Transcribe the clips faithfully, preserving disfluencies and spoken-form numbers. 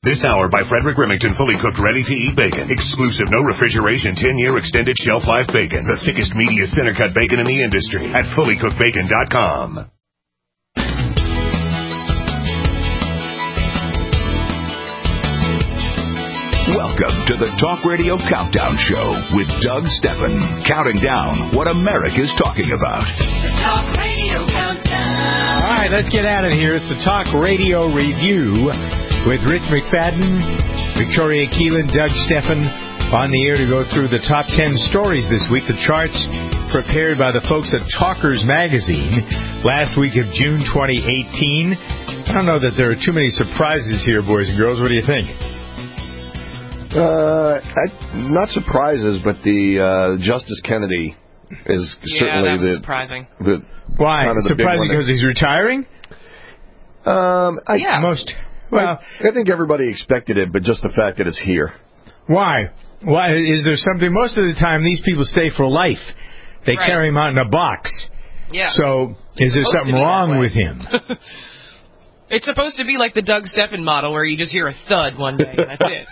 This hour by Frederick Remington, fully cooked, ready-to-eat bacon. Exclusive, no refrigeration, ten-year extended shelf life bacon. The thickest, meatiest, center-cut bacon in the industry at fully cooked bacon dot com. Welcome to the Talk Radio Countdown Show with Doug Steffen, counting down what America's talking about. The Talk Radio Countdown. All right, let's get out of here. It's the Talk Radio Review with Rich McFadden, Victoria Keelan, Doug Steffen on the air to go through the top ten stories this week. The charts prepared by the folks at Talkers Magazine last week of June twenty eighteen. I don't know that there are too many surprises here, boys and girls. What do you think? Uh, I, not surprises, but the uh, Justice Kennedy is yeah, certainly that was the surprising. The, Why? kind of the surprising because he's retiring? Um, I, yeah. Most. Well, I, I think everybody expected it, but just the fact that it's here. Why? Why is there something? Most of the time, these people stay for life. They right. carry him out in a box. Yeah. So, is there something wrong with him? It's supposed to be like the Doug Steffen model where you just hear a thud one day, and that's it.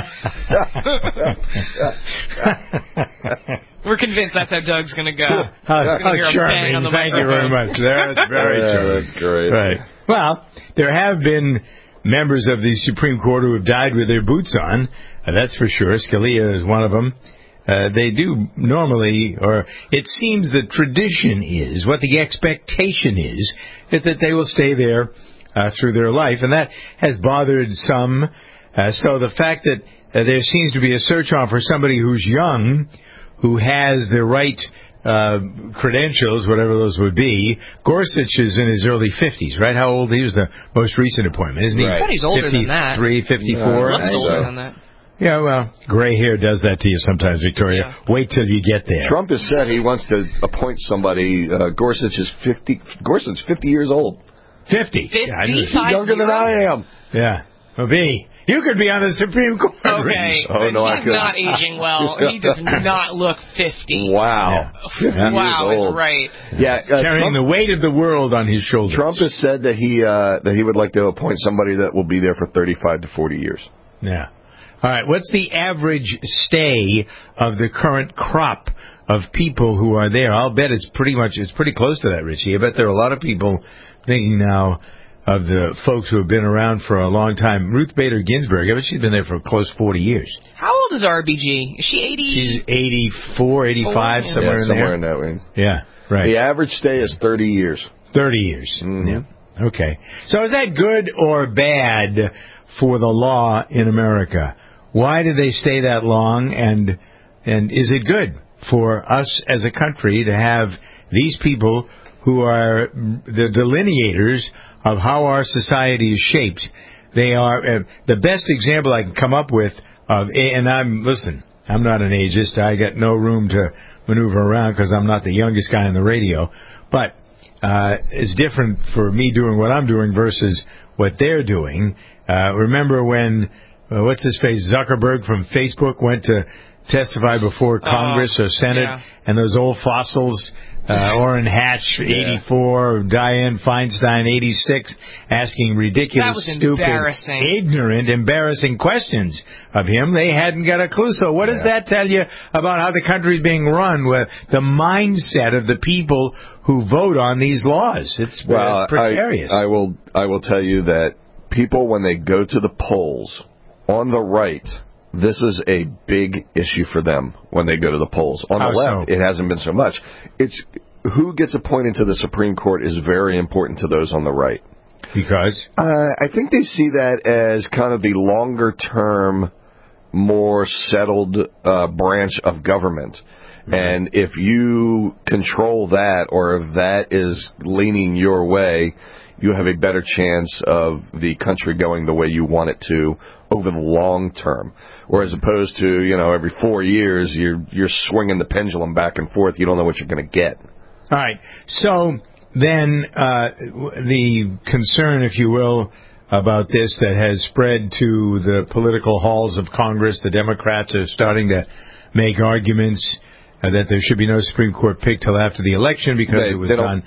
We're convinced that's how Doug's going to go. How, how charming. Thank you very much. That's very yeah, charming. That's great. Right. Well, there have been members of the Supreme Court who have died with their boots on. Uh, that's for sure. Scalia is one of them. Uh, they do normally, or it seems the tradition is, what the expectation is, is that they will stay there Uh, through their life, and that has bothered some. Uh, so the fact that uh, there seems to be a search on for somebody who's young, who has the right uh, credentials, whatever those would be. Gorsuch is in his early fifties, right? How old? He was the most recent appointment, isn't he? Right. I thought he's older than that. fifty-three, fifty-four Yeah, looks older than that. Yeah, well, gray hair does that to you sometimes, Victoria. Yeah. Wait till you get there. Trump has said he wants to appoint somebody. Uh, Gorsuch is fifty. Gorsuch's fifty years old. Fifty. Fifty. He's younger than I am. Yeah. Well, B, you could be on the Supreme Court. Okay. Oh, no, he's not aging well. He does not look fifty. Wow. Yeah. Wow is right. Yeah, uh, carrying Trump, the weight of the world on his shoulders. Trump has said that he uh, that he would like to appoint somebody that will be there for thirty-five to forty years. Yeah. All right. What's the average stay of the current crop of people who are there? I'll bet it's pretty much it's pretty close to that, Richie. I bet there are a lot of people thinking now of the folks who have been around for a long time. Ruth Bader Ginsburg, I bet she's been there for close forty years. How old is R B G? Is she eighty? She's eighty-four, eighty-five, oh, yeah. somewhere yeah, in somewhere there. in that range. Yeah, right. The average stay is thirty years. thirty years. Mm-hmm. Yeah. Okay. So is that good or bad for the law in America? Why do they stay that long, and and is it good for us as a country to have these people who are the delineators of how our society is shaped? They are uh, the best example I can come up with of, and I'm, listen, I'm not an ageist. I got no room to maneuver around because I'm not the youngest guy on the radio. But uh, it's different for me doing what I'm doing versus what they're doing. Uh, remember when, uh, what's his face, Zuckerberg from Facebook went to testify before Congress uh, or Senate, yeah. and those old fossils, uh, Orrin Hatch, eighty-four, yeah. Dianne Feinstein, eighty-six, asking ridiculous, stupid, ignorant, embarrassing questions of him. They hadn't got a clue. So what does yeah. that tell you about how the country is being run, with the mindset of the people who vote on these laws? It's well, precarious. I, I will, I will tell you that people, when they go to the polls on the right, this is a big issue for them when they go to the polls. On How the left, so? It hasn't been so much. It's who gets appointed to the Supreme Court is very important to those on the right. Because? Uh, I think they see that as kind of the longer-term, more settled uh, branch of government. Mm-hmm. And if you control that, or if that is leaning your way, you have a better chance of the country going the way you want it to over the long term. Or as opposed to, you know, every four years, you're you're swinging the pendulum back and forth. You don't know what you're going to get. All right. So then uh, the concern, if you will, about this that has spread to the political halls of Congress, the Democrats are starting to make arguments uh, that there should be no Supreme Court pick till after the election because they, it was they done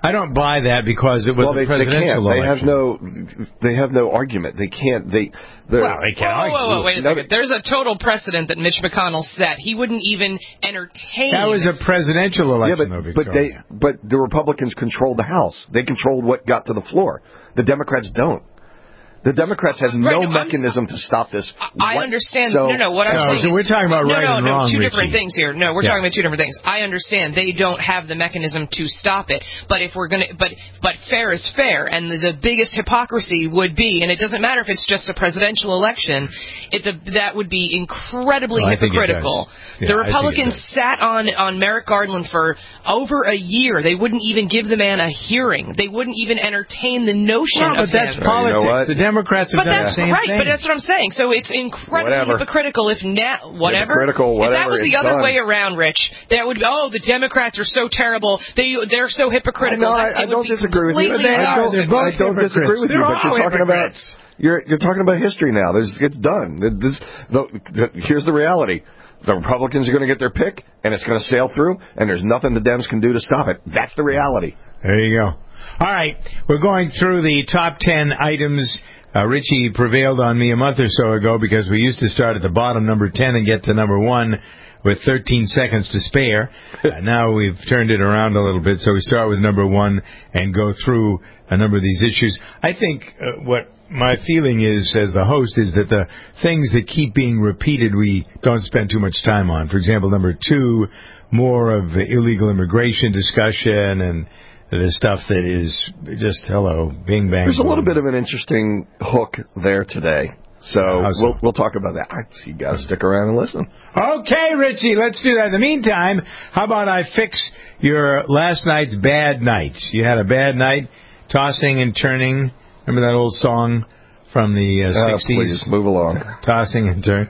I don't buy that because it was well, a they, they presidential can't. They have election. no. They have no argument. They can't. They. Well, they can't Whoa, argue. whoa, whoa, wait a second. There's a total precedent that Mitch McConnell set. He wouldn't even entertain. That was a presidential election, Yeah, but, though, but they, Victoria. but the Republicans controlled the House. They controlled what got to the floor. The Democrats don't. The Democrats have Right, no no, mechanism to stop this. I What- understand. So, no, no. What I'm No, saying so is, we're talking about no, right no, and no, wrong, two Richie. different things here. No, we're Yeah. talking about two different things. I understand they don't have the mechanism to stop it, but if we're gonna, but but fair is fair, and the, the biggest hypocrisy would be, and it doesn't matter if it's just a presidential election, it the, that would be incredibly Oh, I think it hypocritical. does. Yeah, the I think it Republicans does. sat on on Merrick Garland for over a year. They wouldn't even give the man a hearing. They wouldn't even entertain the notion Well, of but that's him. politics. You know what? The Democrats have But done that's the same right. thing. But that's what I'm saying. So it's incredibly Whatever. hypocritical if now whatever. Hypocritical, If that whatever, was the it's other done. way around, Rich, that would be, oh, the Democrats are so terrible. They they're so hypocritical. No, That- I, I it would don't be disagree with you. completely They I are. don't, They're both I don't disagree with you, hypocrites. but They're you're all talking about hypocrites. you're you're talking about history now. There's it's done. This the, the, here's the reality. The Republicans are going to get their pick, and it's going to sail through, and there's nothing the Dems can do to stop it. That's the reality. There you go. All right, we're going through the top ten items. Uh, Richie prevailed on me a month or so ago because we used to start at the bottom, number ten, and get to number one with thirteen seconds to spare. Uh, now we've turned it around a little bit, so we start with number one and go through a number of these issues. I think uh, what my feeling is, as the host, is that the things that keep being repeated we don't spend too much time on. For example, number two, more of illegal immigration discussion and the stuff that is just, hello, bing, bang. There's a little boom. bit of an interesting hook there today. So How so? we'll we'll talk about that. So you got to stick around and listen. Okay, Richie, let's do that. In the meantime, how about I fix your last night's bad night? You had a bad night, tossing and turning. Remember that old song from the uh, Uh, sixties? please move along. Tossing and turning.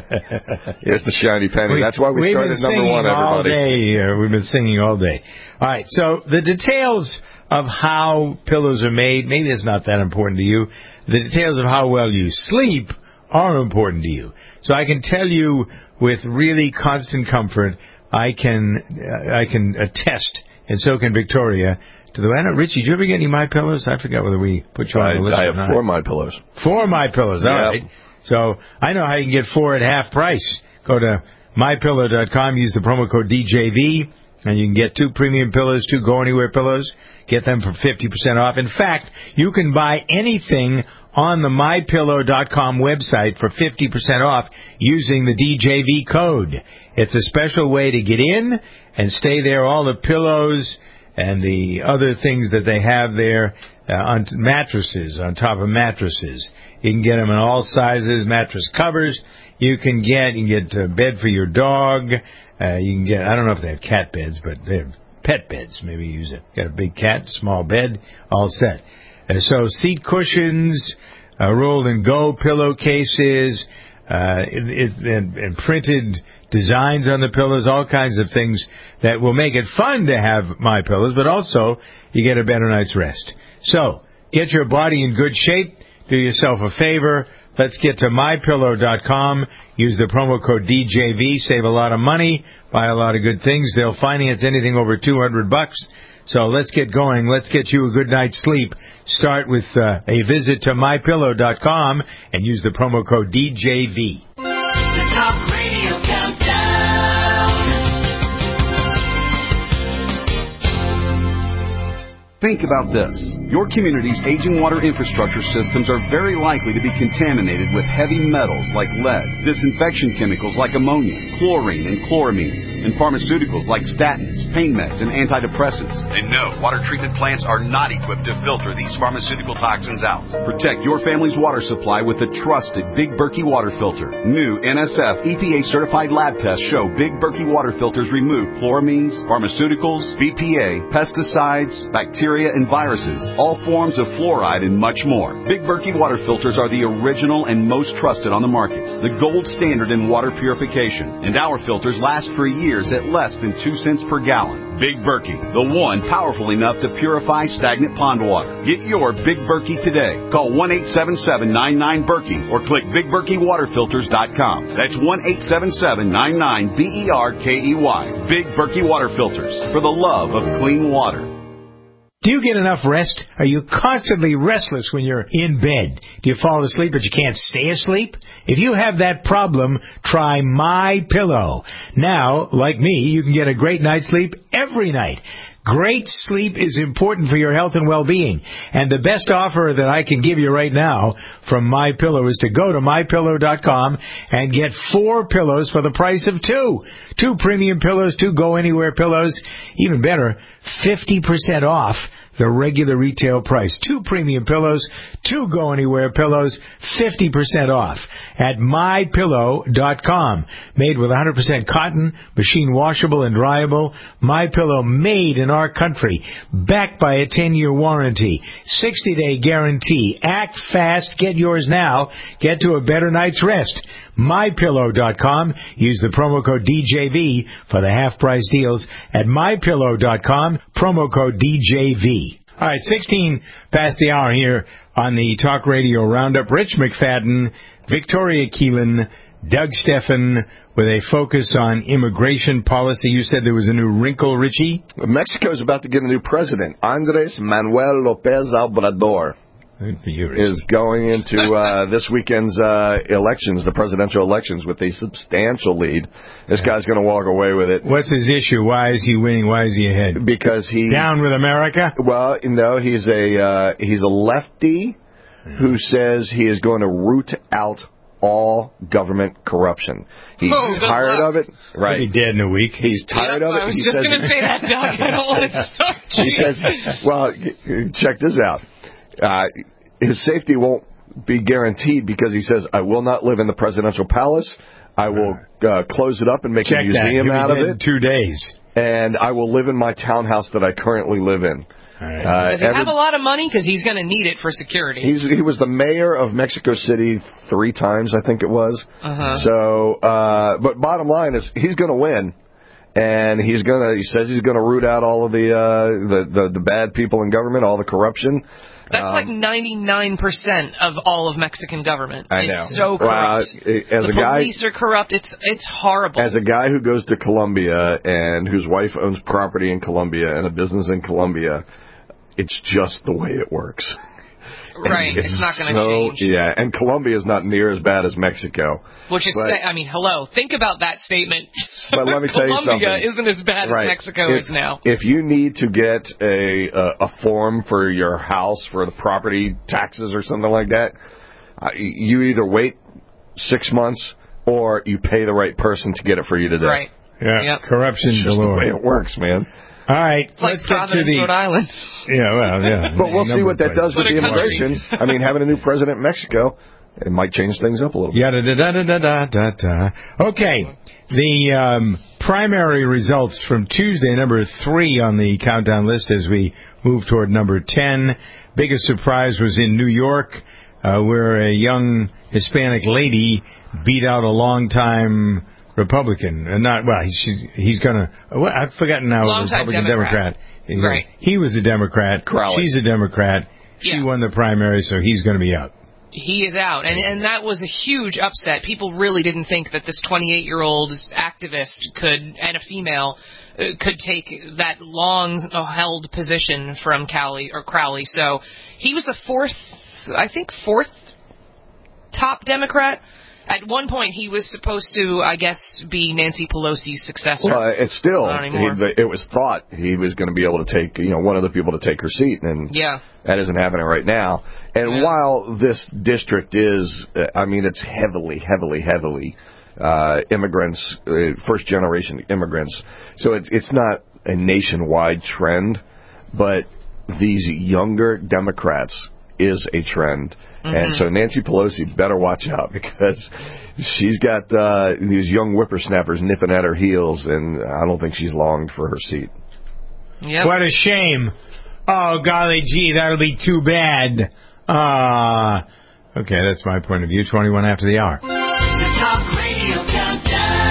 Here's the shiny penny. We- That's why we we've started been number singing one, all everybody. day. Uh, we've been singing all day. All right, so the details of how pillows are made, maybe it's not that important to you. The details of how well you sleep are important to you. So I can tell you with really constant comfort, I can uh, I can attest, and so can Victoria, to the way. I don't know, Richie, did you ever get any My Pillows? I forgot whether we put you on the list I, I or have not. four My Pillows. Four My Pillows, all Yep. right. So I know how you can get four at half price. Go to my pillow dot com, use the promo code D J V, and you can get two premium pillows, two Go Anywhere pillows. Get them for fifty percent off. In fact, you can buy anything on the my pillow dot com website for fifty percent off using the D J V code. It's a special way to get in and stay there. All the pillows and the other things that they have there uh, on mattresses, on top of mattresses. You can get them in all sizes, mattress covers. You can get, you can get a bed for your dog. Uh, you can get, I don't know if they have cat beds, but they have pet beds. Maybe you use it. Got a big cat, small bed, all set. Uh, so seat cushions, uh, rolled and go pillowcases, uh, it, it, and, and printed designs on the pillows, all kinds of things that will make it fun to have My Pillows, but also you get a better night's rest. So get your body in good shape. Do yourself a favor. Let's get to my pillow dot com. Use the promo code D J V. Save a lot of money. Buy a lot of good things. They'll finance anything over two hundred bucks. So let's get going. Let's get you a good night's sleep. Start with uh, a visit to my pillow dot com and use the promo code D J V. The Talk Radio Countdown. Think about this. Your community's aging water infrastructure systems are very likely to be contaminated with heavy metals like lead, disinfection chemicals like ammonia, chlorine and chloramines, and pharmaceuticals like statins, pain meds, and antidepressants. And no, water treatment plants are not equipped to filter these pharmaceutical toxins out. Protect your family's water supply with the trusted Big Berkey water filter. New N S F E P A certified lab tests show Big Berkey water filters remove chloramines, pharmaceuticals, B P A, pesticides, bacteria, and viruses, all forms of fluoride, and much more. Big Berkey water filters are the original and most trusted on the market, the gold standard in water purification, and our filters last for years at less than two cents per gallon. Big Berkey, the one powerful enough to purify stagnant pond water. Get your Big Berkey today. Call one eight seven seven nine nine Berkey or click big berkey water filters dot com. That's one eight seven seven nine nine B E R K E Y. Big Berkey water filters, for the love of clean water. Do you get enough rest? Are you constantly restless when you're in bed? Do you fall asleep but you can't stay asleep? If you have that problem, try My Pillow. Now, like me, you can get a great night's sleep every night. Great sleep is important for your health and well-being. And the best offer that I can give you right now from My Pillow is to go to my pillow dot com and get four pillows for the price of two. Two premium pillows, two go-anywhere pillows. Even better, fifty percent off the regular retail price. Two premium pillows, two go-anywhere pillows, fifty percent off at my pillow dot com. Made with one hundred percent cotton, machine washable and dryable. MyPillow, made in our country, backed by a ten-year warranty, sixty-day guarantee. Act fast. Get yours now. Get to a better night's rest. my pillow dot com. Use the promo code D J V for the half-price deals at my pillow dot com. Promo code D J V. All right, sixteen past the hour here on the Talk Radio Roundup. Rich McFadden, Victoria Keelan, Doug Steffen, with a focus on immigration policy. You said there was a new wrinkle, Richie? Mexico's about to get a new president. Andres Manuel Lopez Obrador is going into uh, this weekend's uh, elections, the presidential elections, with a substantial lead. This guy's going to walk away with it. What's his issue? Why is he winning? Why is he ahead? Because he... Down with America? Well, no, he's a, uh, he's a lefty who says he is going to root out all government corruption. He's Oh, good tired luck. of it. Right. He'll be dead in a week. He's tired Yep, of it. I was He just says- going to say that, Doug. I don't want to start. He says, well, check this out. Uh, his safety won't be guaranteed because he says, I will not live in the presidential palace. I will uh, close it up and make Check a museum that. He'll out be of dead it. in two days. And I will live in my townhouse that I currently live in. All right. Uh, Does he every- have a lot of money? Because he's going to need it for security. He's, he was the mayor of Mexico City three times, I think it was. Uh-huh. So, uh, but bottom line is he's going to win, and he's going to. He says he's going to root out all of the, uh, the the the bad people in government, all the corruption. That's Um, like ninety-nine percent of all of Mexican government. I It's know. so corrupt. Well, as the a guy, police are corrupt. It's it's horrible. as a guy who goes to Colombia and whose wife owns property in Colombia and a business in Colombia, it's just the way it works. right. And It's not going to so, change. Yeah, and Colombia is not near as bad as Mexico. Which is, But- say, I mean, hello. Think about that statement. But let me tell you Colombia something. isn't as bad Right. as Mexico if, is now. If you need to get a, a a form for your house for the property taxes or something like that, uh, you either wait six months or you pay the right person to get it for you today. Right. Yeah, Yep. corruption It's just the galore. way it works, man. All right, It's like let's get to Providence, the... Rhode Island. Yeah, well, yeah. But we'll see Number what that of does with What the a country. immigration. I mean, having a new president in Mexico, it might change things up a little bit. Yada da da da da da da da. Okay, the um, primary results from Tuesday, number three on the countdown list as we move toward number ten. Biggest surprise was in New York, uh, where a young Hispanic lady beat out a longtime Republican. Uh, not well, he's he's gonna. Well, I've forgotten now. Longtime Republican Democrat. He's Right. a- he was a Democrat. Crowley. She's a Democrat. She Yeah. won the primary, so he's going to be out. He is out, and and that was a huge upset. People really didn't think that this twenty-eight-year-old activist could, and a female, uh, could take that long-held position from Crowley or Crowley. So he was the fourth, I think, fourth top Democrat. At one point, he was supposed to, I guess, be Nancy Pelosi's successor. Well, it's still, Not anymore. he, it was thought he was going to be able to take, you know, one of the people to take her seat, and Yeah. that isn't happening right now. And Yeah. while this district is, uh, I mean, it's heavily, heavily, heavily uh, immigrants, uh, first-generation immigrants, so it's it's not a nationwide trend, but these younger Democrats is a trend. Mm-hmm. And so Nancy Pelosi better watch out because she's got uh, these young whippersnappers nipping at her heels, and I don't think she's longed for her seat. Yep. What a shame. Oh, golly gee, that'll be too bad. Ah. Okay, that's my point of view. twenty-one after the hour. The Talk Radio Countdown.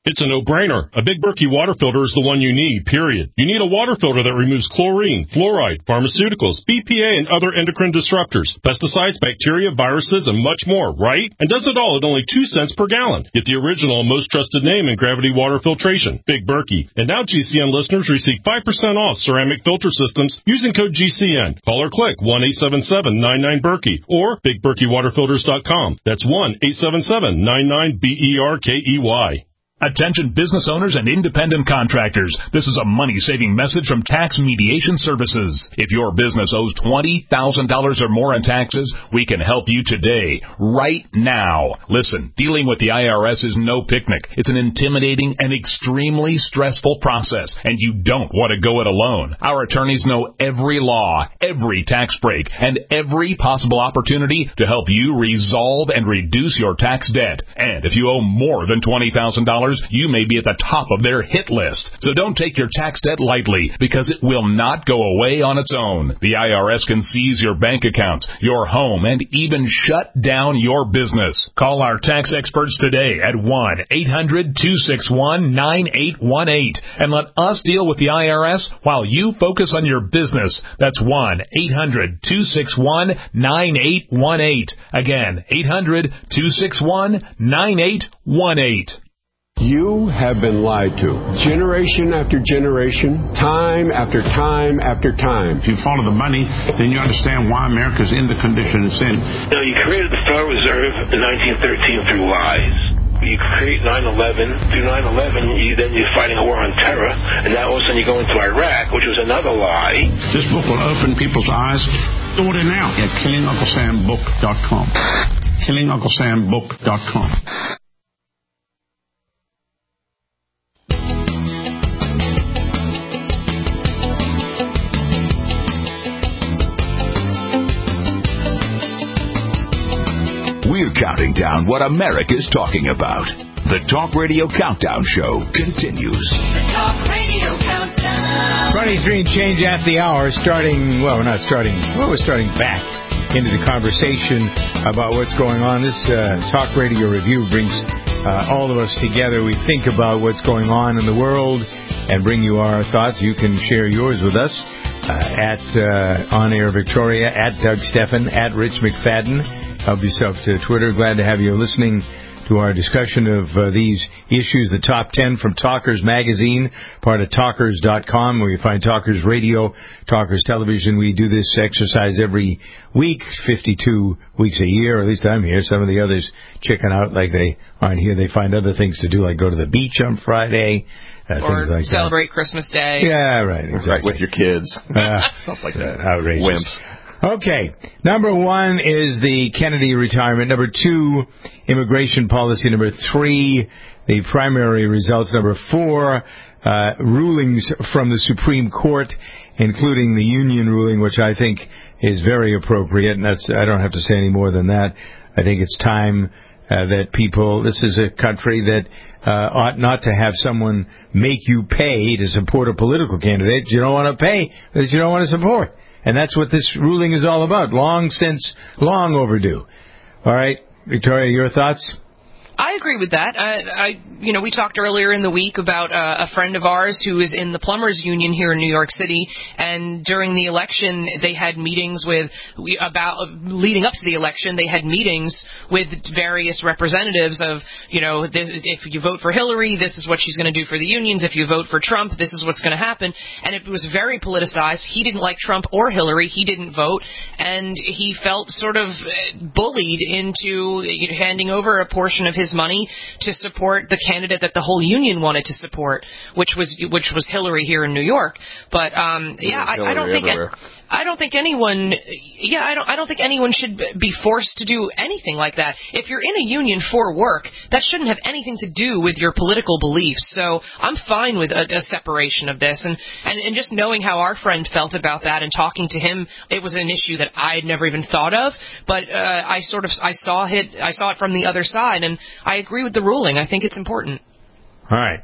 It's a no-brainer. A Big Berkey water filter is the one you need, period. You need a water filter that removes chlorine, fluoride, pharmaceuticals, B P A, and other endocrine disruptors, pesticides, bacteria, viruses, and much more, right? And does it all at only two cents per gallon. Get the original and most trusted name in gravity water filtration, Big Berkey. And now G C N listeners receive five percent off ceramic filter systems using code G C N. Call or click one eight seven seven nine nine Berkey or big berkey water filters dot com. That's one eight seven seven nine nine B E R K E Y. Attention business owners and independent contractors. This is a money-saving message from Tax Mediation Services. If your business owes twenty thousand dollars or more in taxes, we can help you today, right now. Listen, dealing with the I R S is no picnic. It's an intimidating and extremely stressful process, and you don't want to go it alone. Our attorneys know every law, every tax break, and every possible opportunity to help you resolve and reduce your tax debt. And if you owe more than twenty thousand dollars, you may be at the top of their hit list. So don't take your tax debt lightly, because it will not go away on its own. The I R S can seize your bank accounts, your home, and even shut down your business. Call our tax experts today at one eight hundred two six one nine eight one eight and let us deal with the I R S while you focus on your business. That's one eight hundred two six one nine eight one eight. Again, eight hundred two six one nine eight one eight. You have been lied to. Generation after generation, time after time after time. If you follow the money, then you understand why America's in the condition it's in. You know, you created the Federal Reserve in nineteen thirteen through lies. You create nine eleven. Through nine eleven, you, then you're fighting a war on terror, and now all of a sudden you go into Iraq, which was another lie. This book will open people's eyes. Order now at killing uncle sam book dot com. killing uncle sam book dot com. We're counting down what America's talking about. The Talk Radio Countdown Show continues. The Talk Radio Countdown. twenty-three and change at the hour, starting, well, we're not starting, well, we're starting back into the conversation about what's going on. This uh, Talk Radio Review brings uh, all of us together. We think about what's going on in the world and bring you our thoughts. You can share yours with us uh, at uh, On Air Victoria, at Doug Steffen, at Rich McFadden. Help yourself to Twitter. Glad to have you listening to our discussion of uh, these issues. The top ten from Talkers Magazine, part of talkers dot com, where you find Talkers Radio, Talkers Television. We do this exercise every week, fifty-two weeks a year, or at least I'm here. Some of the others chicken out like they aren't here. They find other things to do, like go to the beach on Friday. Uh, or things like celebrate that. Christmas Day. Yeah, right, exactly. Right, with your kids. Uh, Stuff like that. Outrageous. Wimps. Okay, number one is the Kennedy retirement. Number two, immigration policy. Number three, the primary results. Number four, uh, rulings from the Supreme Court, including the union ruling, which I think is very appropriate. And that's, I don't have to say any more than that. I think it's time uh, that people, this is a country that uh, ought not to have someone make you pay to support a political candidate you don't want to pay, that you don't want to support. And that's what this ruling is all about. Long since, long overdue. All right, Victoria, your thoughts? I agree with that. I, I, you know, we talked earlier in the week about uh, a friend of ours who is in the plumbers union here in New York City, and during the election, they had meetings with we, about leading up to the election. They had meetings with various representatives of, you know, this, if you vote for Hillary, this is what she's going to do for the unions. If you vote for Trump, this is what's going to happen. And it was very politicized. He didn't like Trump or Hillary. He didn't vote, and he felt sort of bullied into handing over a portion of his money to support the candidate that the whole union wanted to support, which was which was Hillary here in New York. But um, yeah, I, I don't think everywhere. I don't think anyone yeah I don't I don't think anyone should be forced to do anything like that. If you're in a union for work, that shouldn't have anything to do with your political beliefs. So I'm fine with a, a separation of this, and, and and just knowing how our friend felt about that and talking to him, it was an issue that I had never even thought of. But uh, I sort of I saw it I saw it from the other side, and I agree with the ruling. I think it's important. All right.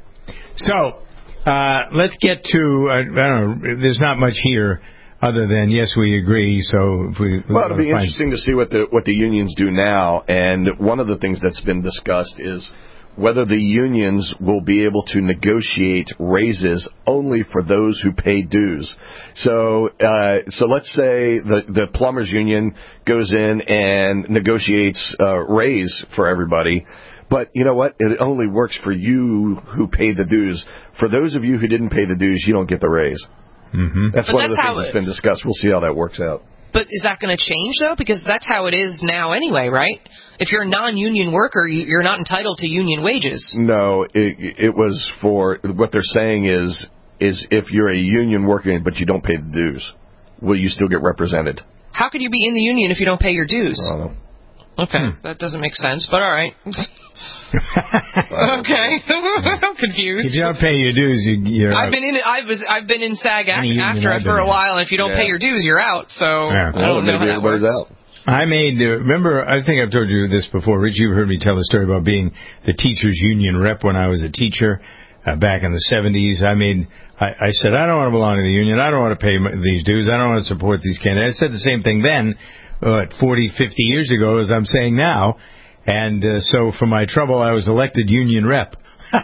So uh, let's get to, uh, I don't know, there's not much here other than, yes, we agree. So if we, well, it'll be interesting to see what the what the unions do now. And one of the things that's been discussed is whether the unions will be able to negotiate raises only for those who pay dues. So, uh, so let's say the, the plumbers union goes in and negotiates a raise for everybody. But you know what? It only works for you who pay the dues. For those of you who didn't pay the dues, you don't get the raise. Mm-hmm. That's but one that's of the things it, that's been discussed. We'll see how that works out. But is that going to change, though? Because that's how it is now anyway, right? If you're a non-union worker, you're not entitled to union wages. No, it, it was for, what they're saying is, is if you're a union worker but you don't pay the dues, will you still get represented? How could you be in the union if you don't pay your dues? I don't know. Okay, hmm. that doesn't make sense, but all right. Okay, I'm confused. If you don't pay your dues, you, you're I've out. been in I've was I've been in SAG-AFTRA for a while, and if you don't yeah. pay your dues, you're out. So yeah. I don't well, know how that works. Out. I made uh, remember I think I've told you this before, Rich. You've heard me tell the story about being the teachers union rep when I was a teacher uh, back in the seventies. I made I, I said I don't want to belong to the union. I don't want to pay my, these dues. I don't want to support these candidates. I said the same thing then. What, forty, fifty years ago, as I'm saying now. And uh, so for my trouble, I was elected union rep. so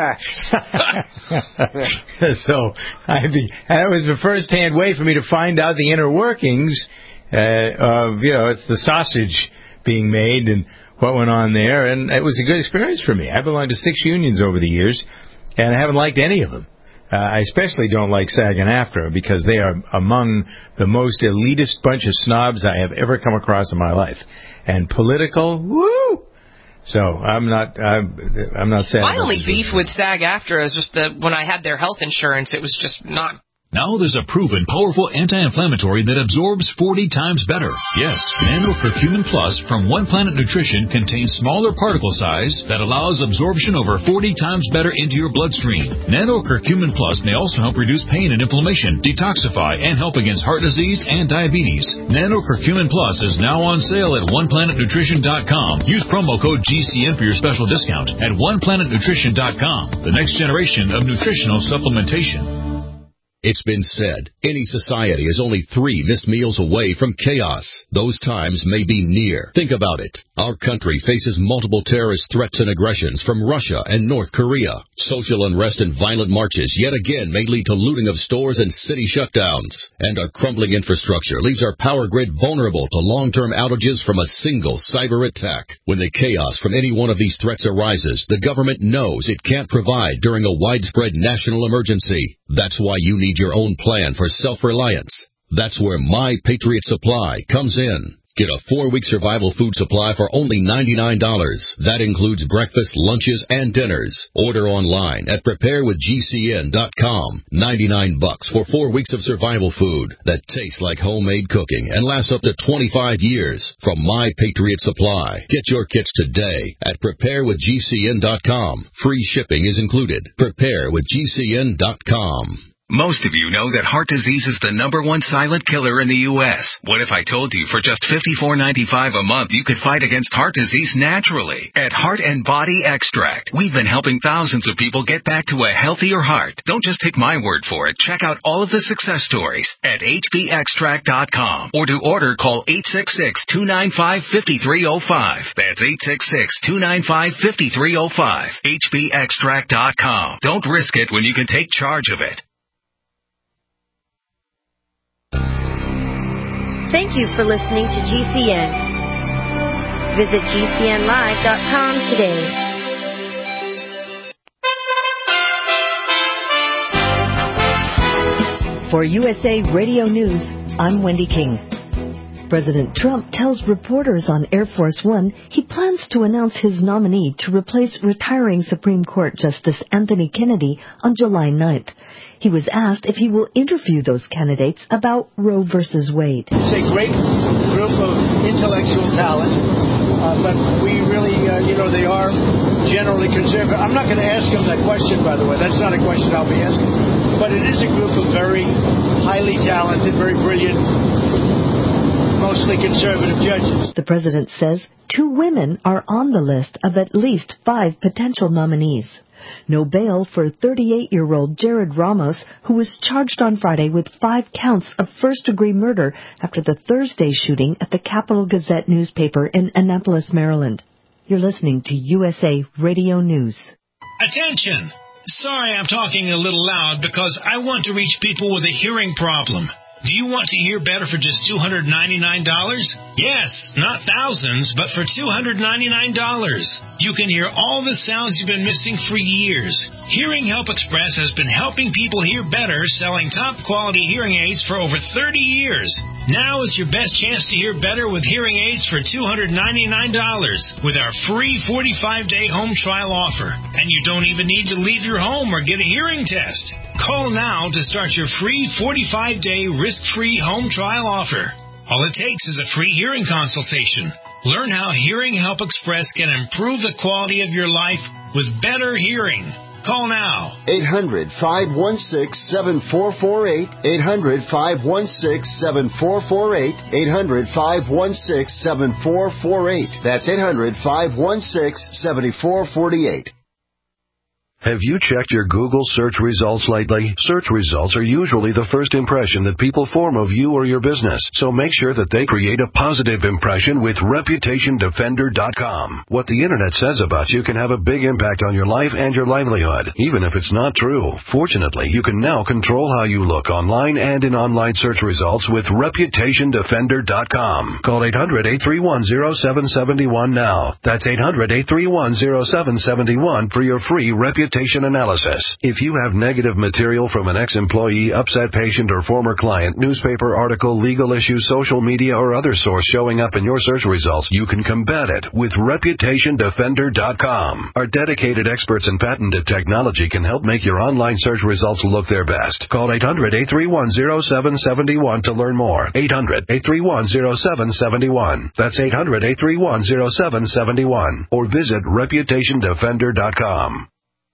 I be, that was the first-hand way for me to find out the inner workings uh, of, you know, it's the sausage being made and what went on there. And it was a good experience for me. I belonged to six unions over the years, and I haven't liked any of them. Uh, I especially don't like SAG-AFTRA because they are among the most elitist bunch of snobs I have ever come across in my life. And political, woo! So I'm not, I'm, I'm not saying. My only beef with SAG-AFTRA is just that when I had their health insurance, it was just not. Now there's a proven powerful anti-inflammatory that absorbs forty times better. Yes, Nano Curcumin Plus from One Planet Nutrition contains smaller particle size that allows absorption over forty times better into your bloodstream. Nano Curcumin Plus may also help reduce pain and inflammation, detoxify, and help against heart disease and diabetes. Nano Curcumin Plus is now on sale at one planet nutrition dot com. Use promo code G C N for your special discount at one planet nutrition dot com. The next generation of nutritional supplementation. It's been said, any society is only three missed meals away from chaos. Those times may be near. Think about it. Our country faces multiple terrorist threats and aggressions from Russia and North Korea. Social unrest and violent marches yet again may lead to looting of stores and city shutdowns. And our crumbling infrastructure leaves our power grid vulnerable to long-term outages from a single cyber attack. When the chaos from any one of these threats arises, the government knows it can't provide during a widespread national emergency. That's why you need your own plan for self-reliance. That's where My Patriot Supply comes in. Get a four-week survival food supply for only ninety-nine dollars. That includes breakfast, lunches, and dinners. Order online at prepare with G C N dot com. ninety-nine bucks for four weeks of survival food that tastes like homemade cooking and lasts up to twenty-five years from My Patriot Supply. Get your kits today at prepare with G C N dot com. Free shipping is included. prepare with G C N dot com. Most of you know that heart disease is the number one silent killer in the U S What if I told you for just fifty-four ninety-five a month you could fight against heart disease naturally? At Heart and Body Extract, we've been helping thousands of people get back to a healthier heart. Don't just take my word for it. Check out all of the success stories at H B extract dot com. Or to order, call eight six six, two nine five, five three zero five. That's eight six six, two nine five, five three zero five. H B extract dot com. Don't risk it when you can take charge of it. Thank you for listening to G C N. Visit G C N live dot com today. For U S A Radio News, I'm Wendy King. President Trump tells reporters on Air Force One he plans to announce his nominee to replace retiring Supreme Court Justice Anthony Kennedy on July ninth. He was asked if he will interview those candidates about Roe versus Wade. It's a great group of intellectual talent, uh, but we really, uh, you know, they are generally conservative. I'm not going to ask him that question, by the way. That's not a question I'll be asking. But it is a group of very highly talented, very brilliant, mostly conservative judges. The president says two women are on the list of at least five potential nominees. No bail for thirty-eight-year-old Jared Ramos, who was charged on Friday with five counts of first-degree murder after the Thursday shooting at the Capital Gazette newspaper in Annapolis, Maryland. You're listening to U S A Radio News. Attention! Sorry I'm talking a little loud because I want to reach people with a hearing problem. Do you want to hear better for just two hundred ninety-nine dollars? Yes, not thousands, but for two hundred ninety-nine dollars. You can hear all the sounds you've been missing for years. Hearing Help Express has been helping people hear better, selling top-quality hearing aids for over thirty years. Now is your best chance to hear better with hearing aids for two hundred ninety-nine dollars with our free forty-five day home trial offer. And you don't even need to leave your home or get a hearing test. Call now to start your free forty-five day risk-free home trial offer. All it takes is a free hearing consultation. Learn how Hearing Help Express can improve the quality of your life with better hearing. Call now. eight hundred, five one six, seven four four eight. eight hundred, five one six, seven four four eight. eight hundred, five one six, seven four four eight. That's eight hundred, five one six, seven four four eight. Have you checked your Google search results lately? Search results are usually the first impression that people form of you or your business, so make sure that they create a positive impression with Reputation Defender dot com. What the Internet says about you can have a big impact on your life and your livelihood, even if it's not true. Fortunately, you can now control how you look online and in online search results with Reputation Defender dot com. Call eight hundred, eight three one, zero seven seven one now. That's eight hundred, eight three one, zero seven seven one for your free Reputation analysis. If you have negative material from an ex-employee, upset patient, or former client, newspaper article, legal issue, social media, or other source showing up in your search results, you can combat it with Reputation Defender dot com. Our dedicated experts in patented technology can help make your online search results look their best. Call eight hundred, eight three one, zero seven seven one to learn more. eight hundred, eight three one, zero seven seven one. That's eight hundred, eight three one, zero seven seven one. Or visit Reputation Defender dot com.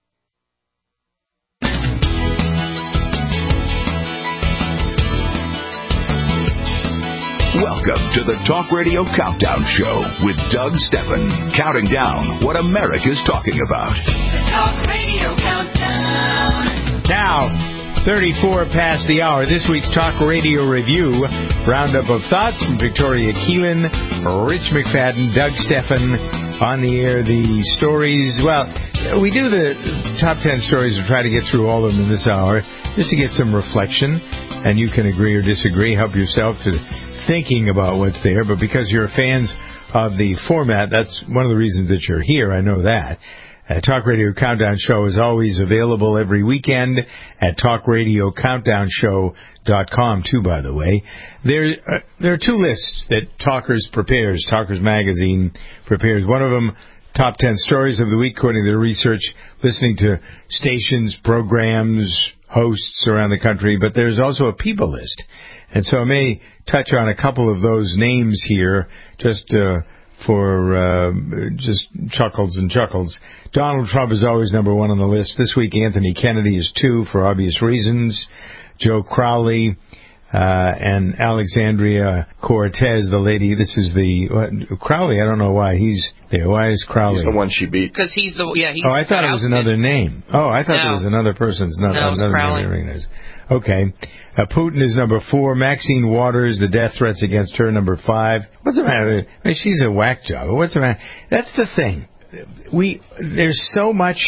Welcome to the Talk Radio Countdown Show with Doug Steffen, counting down what America's talking about. The Talk Radio Countdown. Now, thirty-four past the hour. This week's Talk Radio Review. Roundup of thoughts from Victoria Keelan, Rich McFadden, Doug Steffen on the air. The stories, well, we do the top ten stories and try to get through all of them in this hour just to get some reflection. And you can agree or disagree. Help yourself to thinking about what's there, but because you're fans of the format, that's one of the reasons that you're here. I know that. Uh, Talk Radio Countdown Show is always available every weekend at talk radio countdown show dot com, too, by the way. There, uh, there are two lists that Talkers prepares, Talkers Magazine prepares. One of them, top ten stories of the week, according to the research, listening to stations, programs, hosts around the country, but there's also a people list. And so I may touch on a couple of those names here, just uh, for uh, just chuckles and chuckles. Donald Trump is always number one on the list. This week, Anthony Kennedy is two for obvious reasons. Joe Crowley uh, and Alexandria Cortez, the lady. This is the what, Crowley. I don't know why he's there. Why is Crowley? He's the one she beat. Because he's the yeah. He's oh, I thought it was another name. Oh, I thought no. it was another person's. Not, no, it was another Crowley. Name. Okay. Uh, Putin is number four. Maxine Waters, the death threats against her, number five. What's the matter? I mean, she's a whack job. What's the matter? That's the thing. We there's so much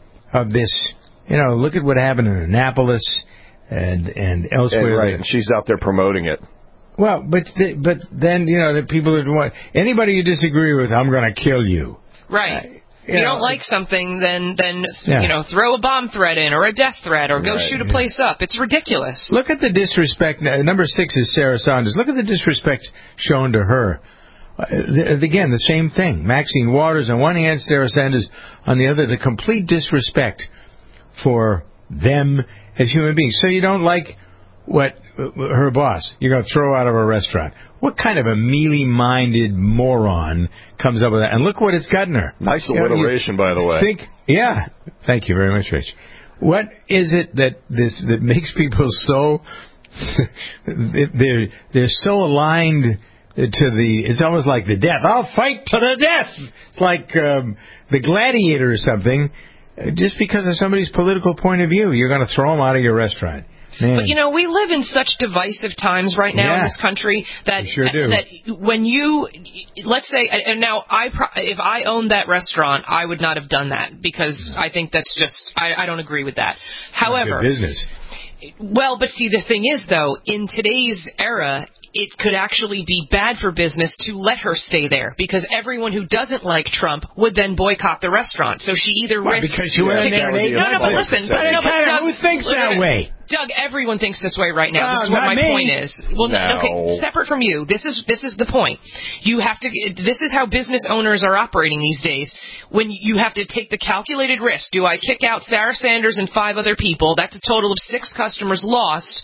of this. You know, look at what happened in Annapolis and and elsewhere. And, right, and she's out there promoting it. Well, but th- but then you know the people that want anybody you disagree with, I'm going to kill you. Right. Uh, If you know, don't like something, then then yeah. you know throw a bomb threat in or a death threat or go right, shoot a yeah. place up. It's ridiculous. Look at the disrespect. Number six is Sarah Saunders. Look at the disrespect shown to her. Uh, the, again, the same thing. Maxine Waters on one hand, Sarah Sanders on the other. The complete disrespect for them as human beings. So you don't like what her boss you're going to throw out of a restaurant. What kind of a mealy-minded moron comes up with that? And look what it's gotten her. Nice alliteration, by the way. Think, yeah. Thank you very much, Rich. What is it that this that makes people so they're they're so aligned to the? It's almost like the death. I'll fight to the death. It's like um, the Gladiator or something. Just because of somebody's political point of view, you're going to throw them out of your restaurant. Man. But, you know, we live in such divisive times right now Yeah. in this country that, We sure do. that when you, let's say, and now I, pro- if I owned that restaurant, I would not have done that because I think that's just, I, I don't agree with that. However, Good business. well, but see, the thing is, though, in today's era, it could actually be bad for business to let her stay there because everyone who doesn't like Trump would then boycott the restaurant. So she either Why, risks because she went in there and ate no, no, but breakfast. listen, but, But no, but kinda- Doug, who thinks look that at it. way? Doug, everyone thinks this way right now. No, this is what not my me. point is. Well, no. No. okay, separate from you. This is this is the point. You have to. This is how business owners are operating these days. When you have to take the calculated risk. Do I kick out Sarah Sanders and five other people? That's a total of six customers lost.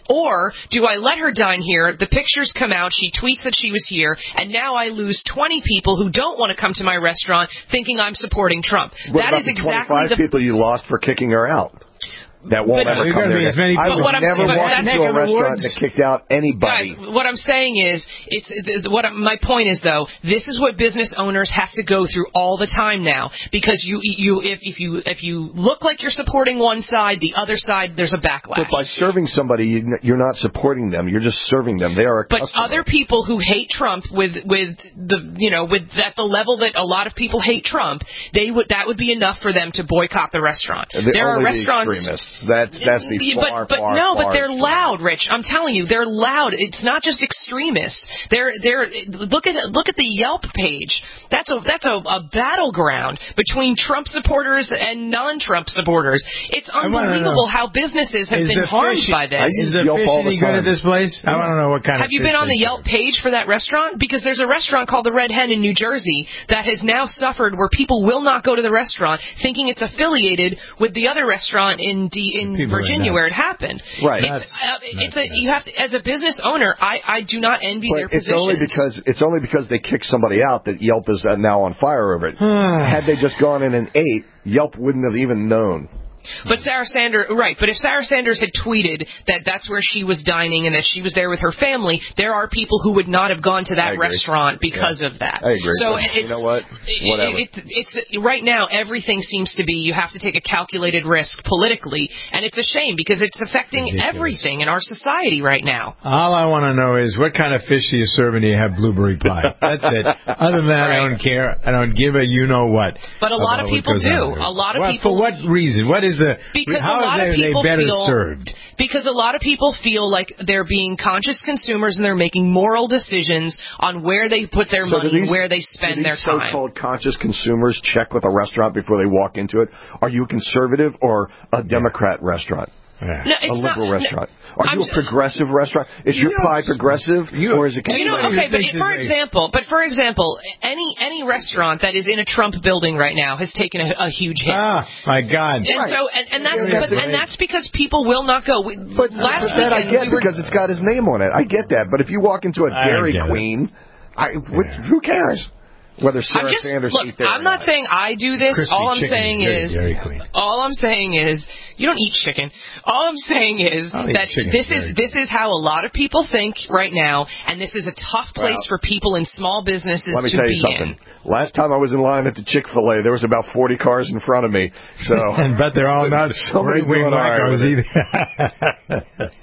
Or do I let her dine here? The pictures come out. She tweets that she was here, and now I lose twenty people who don't want to come to my restaurant, thinking I'm supporting Trump. What that about is the exactly twenty-five the people you lost for kicking her out? That won't But- ever There's come gonna there be as again. many I people- would But what I'm never saying- but walk that's- into a neck of the restaurant woods. that kicked out anybody. Guys, what I'm saying is, it's th- what I'm- my point is though. This is what business owners have to go through all the time now, because you you if, if you if you look like you're supporting one side, the other side there's a backlash. But by serving somebody, you- you're not supporting them. You're just serving them. They are a But customer. other people who hate Trump with with the you know with at the level that a lot of people hate Trump, they would that would be enough for them to boycott the restaurant. They're there only are restaurants. The extremists. That's that's the Yeah, far, but, but far, no, far but they're extreme. loud, Rich. I'm telling you, they're loud. It's not just extremists. They're they're look at look at the Yelp page. That's a that's a, a battleground between Trump supporters and non-Trump supporters. It's wanna unbelievable know, how businesses have is been the harmed fish- by this. I Is use the Yelp fish all the any good time. at this place? I want to know what kind of Have you fish been on they the Yelp serve. page for that restaurant? Because there's a restaurant called the Red Hen in New Jersey that has now suffered where people will not go to the restaurant thinking it's affiliated with the other restaurant in D- in People are Virginia nuts. where it happened. Right. It's, Nuts. uh, it's Nuts, a you have to as a business owner. I, I do not envy their But it's positions. only because it's only because they kicked somebody out that Yelp is uh, now on fire over it. Had they just gone in and ate, Yelp wouldn't have even known. But Sarah Sanders, right, but if Sarah Sanders had tweeted that that's where she was dining and that she was there with her family, there are people who would not have gone to I that agree. restaurant because Yeah. of that. I agree. So But it's, you know what? Whatever. It, it, it's right now everything seems to be you have to take a calculated risk politically, and it's a shame because it's affecting Ridiculous. everything in our society right now. All I want to know is what kind of fish do you serve and do you have blueberry pie? That's it. Other than that, I Right. don't care. I don't give a you know what. But a lot of about what people goes do. on there. A lot of Well, people- For what reason? What is the? Because how a lot are of they, people they better feel served? because a lot of people feel like they're being conscious consumers and they're making moral decisions on where they put their So money do these- and where they do spend these their time. so-called conscious consumers check with a restaurant before they walk into it? Are you a conservative or a Democrat restaurant? Yeah. No, A it's liberal not, restaurant? Are I'm you s- a progressive restaurant? Is your Yes. pie progressive or is it You know, conservative? okay, but thinks for it's- example, but for example, any any restaurant that is in a Trump building right now has taken a, a huge hit. Ah, my God. And Right. so, and, and that's Yeah, but, that's and right. that's because people will not go. We, But, last but that I weekend get we were. because it's got his name on it. I get that. But if you walk into a I Dairy get it. Queen, I, what, who cares? Whether Sarah I'm just, Sanders look, eat there I'm or not saying I do this. Crispy all I'm chicken saying is is, good, Dairy Queen. all I'm saying is, you don't eat chicken. All I'm saying is I'll eat that chicken, this Dairy is this is how a lot of people think right now, and this is a tough place Well, for people in small businesses Let me to tell be you something. in. Last time I was in line at the Chick-fil-A, there was about forty cars in front of me. So, And but they're all not Somebody's right-wing doing all right wackos with it. either.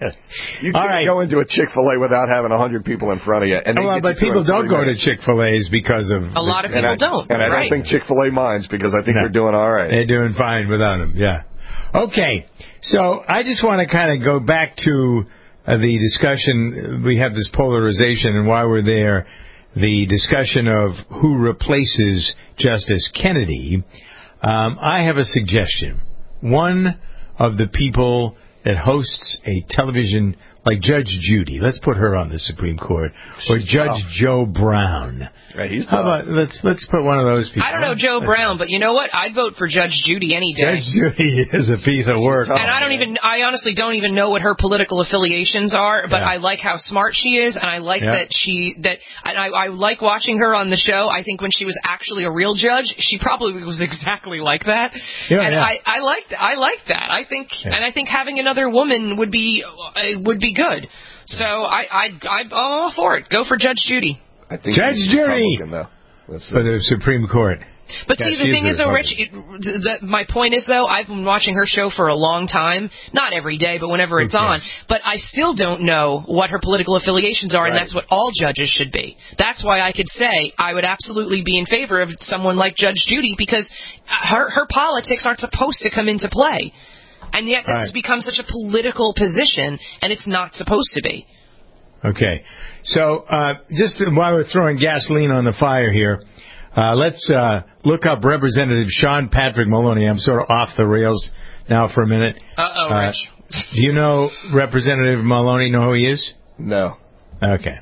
You All can't right. go into a Chick-fil-A without having a hundred people in front of you. And they Well, get but you people through in don't go three to minutes. Chick-fil-A's because of A lot of And people I, don't. And I right. don't think Chick-fil-A minds because I think No. they're doing all right. They're doing fine without him, yeah. Okay, so I just want to kind of go back to uh, the discussion. We have this polarization, and while we're there, the discussion of who replaces Justice Kennedy. Um, I have a suggestion. One of the people that hosts a television, like Judge Judy, let's put her on the Supreme Court, or Judge tough. Joe Brown. Right, he's How tough. about let's let's put one of those people. I don't know Joe Brown, but you know what? I'd vote for Judge Judy any day. Judge Judy is a piece of work. And I don't even, I honestly don't even know what her political affiliations are, but Yeah. I like how smart she is, and I like Yeah. that she, that, and I, I like watching her on the show. I think when she was actually a real judge, she probably was exactly like that. Yeah, and yeah. I, I like, I like that. I think, Yeah. and I think having another woman would be, uh, would be good. So I, I, I, I'm all for it. Go for Judge Judy. I think Judge he's Judy! Republican, though. Let's see. For the Supreme Court. But Yeah, see, the she thing is is, though, a Rich, it, the, my point is, though, I've been watching her show for a long time. Not every day, but whenever it's Okay. on. But I still don't know what her political affiliations are, and Right. that's what all judges should be. That's why I could say I would absolutely be in favor of someone like Judge Judy, because her, her politics aren't supposed to come into play. And yet this All right. has become such a political position, and it's not supposed to be. Okay. So uh, just while we're throwing gasoline on the fire here, uh, let's uh, look up Representative Sean Patrick Maloney. I'm sort of off the rails now for a minute. Uh-oh, Uh, Rich. Do you know Representative Maloney? Know who he is? No. Okay.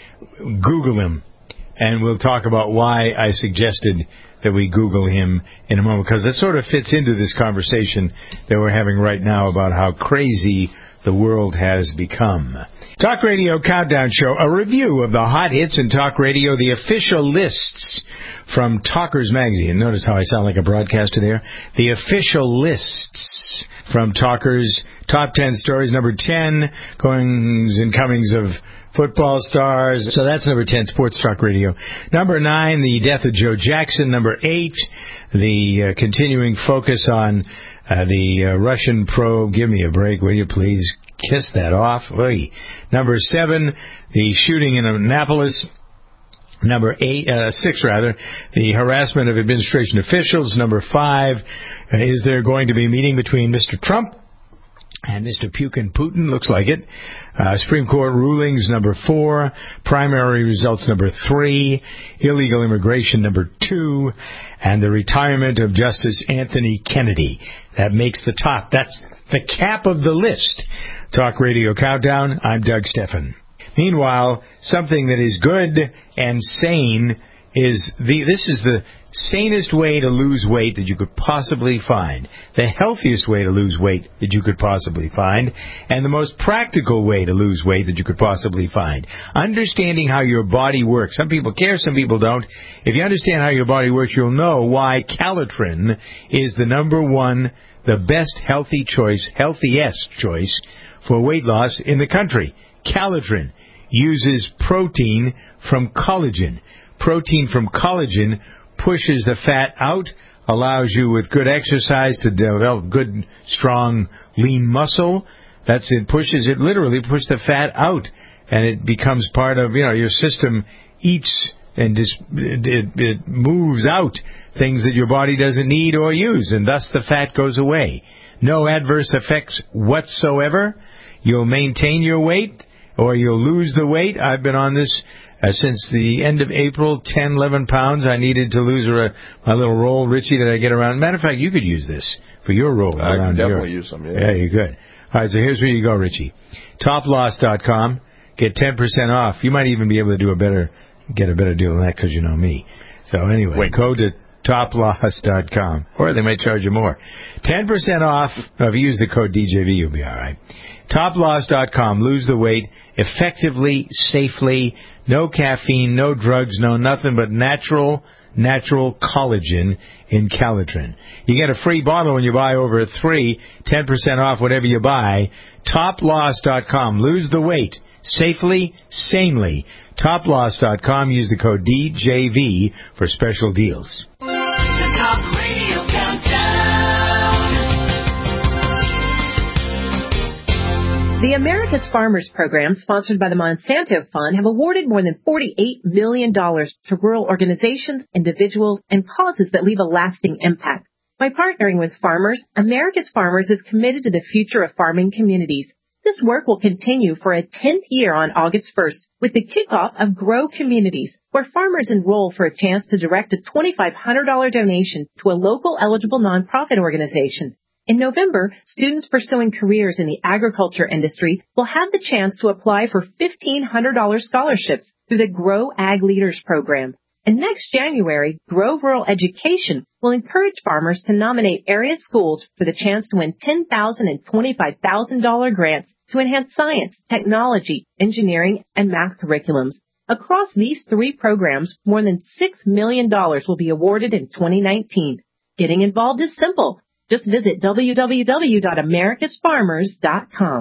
Google him, and we'll talk about why I suggested that we Google him in a moment, because it sort of fits into this conversation that we're having right now about how crazy the world has become. Talk Radio Countdown Show, a review of the hot hits in talk radio, the official lists from Talkers Magazine. Notice how I sound like a broadcaster there. The official lists from Talkers, top ten stories, number ten, goings and comings of football stars. So that's number ten, Sports Talk Radio. Number nine, the death of Joe Jackson. Number eight, the uh, continuing focus on uh, the uh, Russian probe. Give me a break, will you please? Kiss that off. Oy. Number seven, the shooting in Annapolis. Number eight, uh, six rather, the harassment of administration officials. Number five, uh, is there going to be a meeting between Mister Trump and Mister Putin? Putin, looks like it. Uh, Supreme Court rulings, number four. Primary results, number three. Illegal immigration, number two. And the retirement of Justice Anthony Kennedy. That makes the top. That's the cap of the list. Talk Radio Countdown. I'm Doug Steffen. Meanwhile, something that is good and sane is the, this is the sanest way to lose weight that you could possibly find, the healthiest way to lose weight that you could possibly find, and the most practical way to lose weight that you could possibly find. Understanding how your body works. Some people care, some people don't. If you understand how your body works, you'll know why Calitrin is the number one, the best healthy choice, healthiest choice for weight loss in the country. Calitrin uses protein from collagen. Protein from collagen pushes the fat out, allows you with good exercise to develop good, strong, lean muscle. That's it. Pushes it literally, pushes the fat out, and it becomes part of, you know, your system eats and dis- it, it, it moves out things that your body doesn't need or use, and thus the fat goes away. No adverse effects whatsoever. You'll maintain your weight, or you'll lose the weight. I've been on this uh, since the end of April, ten, eleven pounds. I needed to lose a, my little roll, Richie, that I get around. Matter of fact, you could use this for your roll. I around can definitely your, use some, yeah. Yeah, you could. All right, so here's where you go, Richie. top loss dot com. Get ten percent off. You might even be able to do a better, get a better deal than that because you know me. So anyway, Wait. go to top loss dot com, or they might charge you more. ten percent off. If you use the code D J V, you'll be all right. top loss dot com. Lose the weight effectively, safely. No caffeine, no drugs, no nothing but natural, natural collagen in Calitrin. You get a free bottle when you buy over three, ten percent off whatever you buy. top loss dot com. Lose the weight safely, sanely. top loss dot com. Use the code D J V for special deals. The Talk Radio Countdown. The America's Farmers Program, sponsored by the Monsanto Fund, have awarded more than forty-eight million dollars to rural organizations, individuals, and causes that leave a lasting impact. By partnering with farmers, America's Farmers is committed to the future of farming communities. This work will continue for a tenth year on August first with the kickoff of Grow Communities, where farmers enroll for a chance to direct a twenty-five hundred dollars donation to a local eligible nonprofit organization. In November, students pursuing careers in the agriculture industry will have the chance to apply for fifteen hundred dollars scholarships through the Grow Ag Leaders program. And next January, Grow Rural Education will encourage farmers to nominate area schools for the chance to win ten thousand dollars and twenty-five thousand dollars grants to enhance science, technology, engineering, and math curriculums. Across these three programs, more than six million dollars will be awarded in twenty nineteen. Getting involved is simple. Just visit w w w dot americas farmers dot com.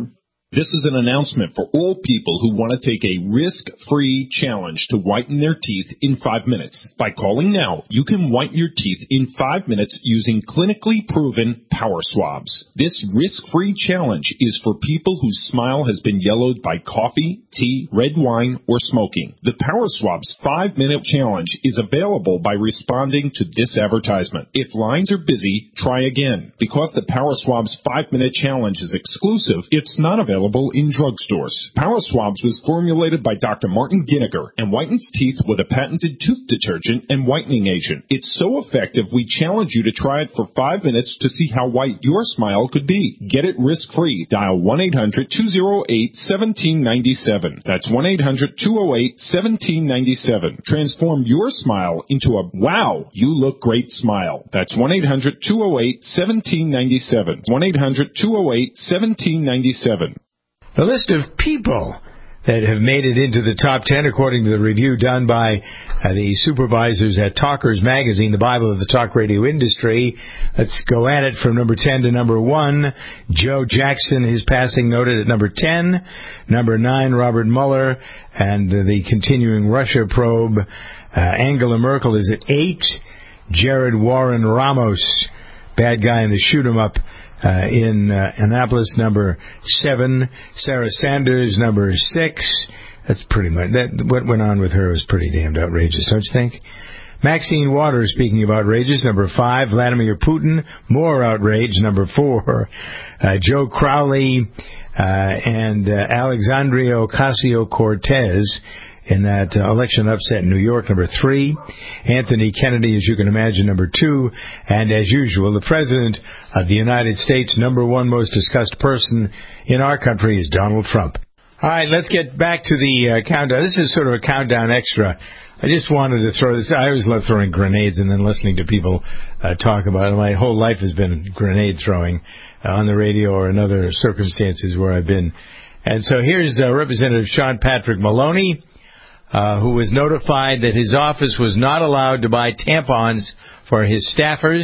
This is an announcement for all people who want to take a risk-free challenge to whiten their teeth in five minutes. By calling now, you can whiten your teeth in five minutes using clinically proven power swabs. This risk-free challenge is for people whose smile has been yellowed by coffee, tea, red wine, or smoking. The Power Swabs five-minute challenge is available by responding to this advertisement. If lines are busy, try again. Because the Power Swabs five-minute challenge is exclusive, it's not available in drugstores. Power Swabs was formulated by Doctor Martin Ginniger and whitens teeth with a patented tooth detergent and whitening agent. It's so effective, we challenge you to try it for five minutes to see how white your smile could be. Get it risk-free. Dial one eight hundred two oh eight one seven nine seven. That's one eight hundred two oh eight one seven nine seven. Transform your smile into a wow, you look great smile. That's one eight hundred two oh eight one seven nine seven. one eight hundred two oh eight one seven nine seven. A list of people that have made it into the top ten, according to the review done by uh, the supervisors at Talkers Magazine, the Bible of the talk radio industry. Let's go at it from number ten to number one. Joe Jackson, his passing noted at number ten. Number nine, Robert Mueller, and uh, the continuing Russia probe. Uh, Angela Merkel is at eight. Jared Warren Ramos, bad guy in the shoot-'em-up, Uh, in uh, Annapolis, number seven. Sarah Sanders, number six. That's pretty much that. What went on with her was pretty damned outrageous, don't you think? Maxine Waters, speaking of outrageous, number five. Vladimir Putin, more outrage, number four. Uh, Joe Crowley uh, and uh, Alexandria Ocasio-Cortez in that uh, election upset in New York, number three. Anthony Kennedy, as you can imagine, number two. And as usual, the President of the United States, number one most discussed person in our country is Donald Trump. All right, let's get back to the uh, countdown. This is sort of a countdown extra. I just wanted to throw this. I always love throwing grenades and then listening to people uh, talk about it. My whole life has been grenade throwing uh, on the radio or in other circumstances where I've been. And so here's uh, Representative Sean Patrick Maloney, Uh, who was notified that his office was not allowed to buy tampons for his staffers.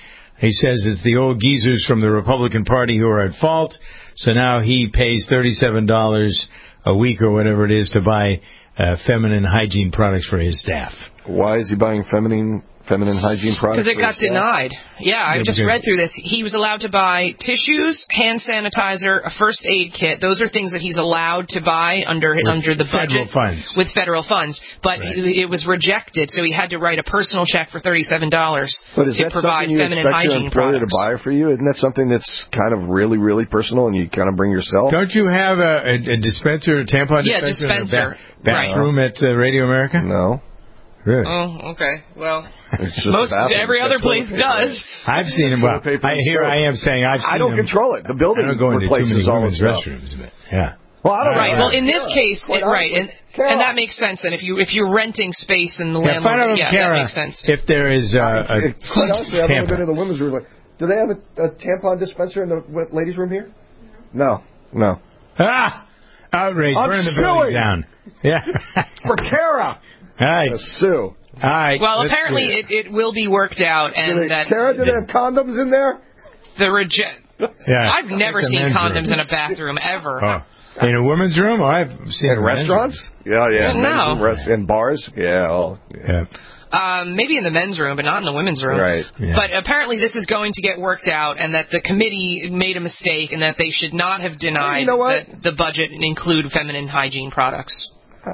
He says it's the old geezers from the Republican Party who are at fault, so now he pays thirty-seven dollars a week or whatever it is to buy uh, feminine hygiene products for his staff. Why is he buying feminine feminine hygiene products? Because it got denied. Yeah, I just read through this. He was allowed to buy tissues, hand sanitizer, a first aid kit. Those are things that he's allowed to buy under with under the federal budget funds. with federal funds. But right. it, it was rejected, so he had to write a personal check for thirty-seven dollars but is to that provide you feminine expect hygiene your employer products. to buy for you? Isn't that something that's kind of really, really personal and you kind of bring yourself? Don't you have a, a, a dispenser, a tampon yeah, dispenser, dispenser. in a ba- bathroom right. at uh, Radio America? No. Really? Oh, okay. Well, most every other place does. I've seen him. Well, I, here I am saying I've seen I don't him. control it. The building I don't go into too many all women's stuff. restrooms. But, yeah. Well, I don't right. know. Well, in this Kara. case, it, right, and, and that makes sense. And if you if you're renting space and the yeah, landlord, yeah, Kara, that makes sense. If there is uh, a quite honestly, I've only been in the women's room. Do they have a, a tampon dispenser in the ladies' room here? No, no. Ah, outrage! I'm Burn the suing. building down. Yeah, for Kara. All right, sue. All right. Well, apparently it, it will be worked out, and they, that Kara, do they have condoms in there? The reject. Yeah, I've never seen condoms room. in a bathroom ever. Oh. In a women's room? Oh, I've seen in restaurants. Yeah, yeah. Well, no. In bars. Yeah. Oh, yeah. Um, maybe in the men's room, but not in the women's room. Right. Yeah. But apparently this is going to get worked out, and that the committee made a mistake, and that they should not have denied you know what? the, the budget and include feminine hygiene products. Uh,